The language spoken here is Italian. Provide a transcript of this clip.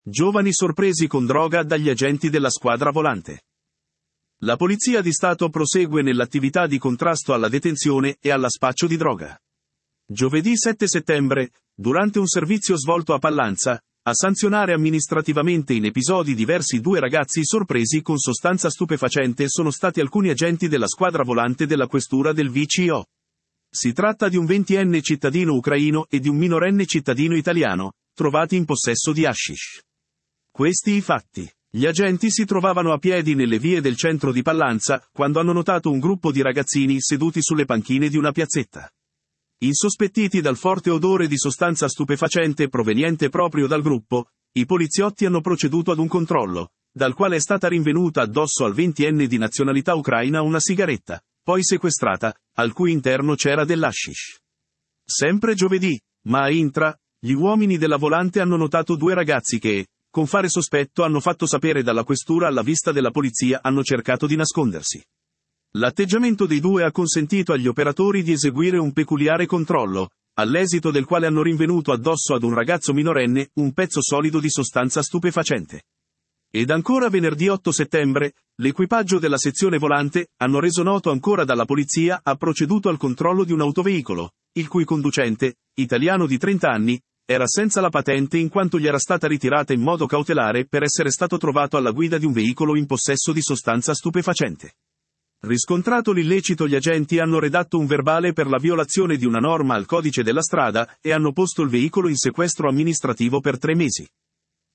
Giovani sorpresi con droga dagli agenti della squadra volante. La Polizia di Stato prosegue nell'attività di contrasto alla detenzione e alla spaccio di droga. Giovedì 7 settembre, durante un servizio svolto a Pallanza, a sanzionare amministrativamente in episodi diversi 2 ragazzi sorpresi con sostanza stupefacente sono stati alcuni agenti della squadra volante della questura del VCO. Si tratta di un 20enne cittadino ucraino e di un minorenne cittadino italiano, trovati in possesso di hashish. Questi i fatti. Gli agenti si trovavano a piedi nelle vie del centro di Pallanza, quando hanno notato un gruppo di ragazzini seduti sulle panchine di una piazzetta. Insospettiti dal forte odore di sostanza stupefacente proveniente proprio dal gruppo, i poliziotti hanno proceduto ad un controllo, dal quale è stata rinvenuta addosso al 20enne di nazionalità ucraina una sigaretta, poi sequestrata, al cui interno c'era dell'hashish. Sempre giovedì, ma a Intra, gli uomini della volante hanno notato 2 ragazzi che, con fare sospetto, hanno fatto sapere dalla questura alla vista della polizia hanno cercato di nascondersi. L'atteggiamento dei 2 ha consentito agli operatori di eseguire un peculiare controllo, all'esito del quale hanno rinvenuto addosso ad un ragazzo minorenne un pezzo solido di sostanza stupefacente. Ed ancora venerdì 8 settembre, l'equipaggio della sezione volante, hanno reso noto ancora dalla polizia, ha proceduto al controllo di un autoveicolo, il cui conducente, italiano di 30 anni, era senza la patente in quanto gli era stata ritirata in modo cautelare per essere stato trovato alla guida di un veicolo in possesso di sostanza stupefacente. Riscontrato l'illecito, gli agenti hanno redatto un verbale per la violazione di una norma al codice della strada e hanno posto il veicolo in sequestro amministrativo per 3 mesi.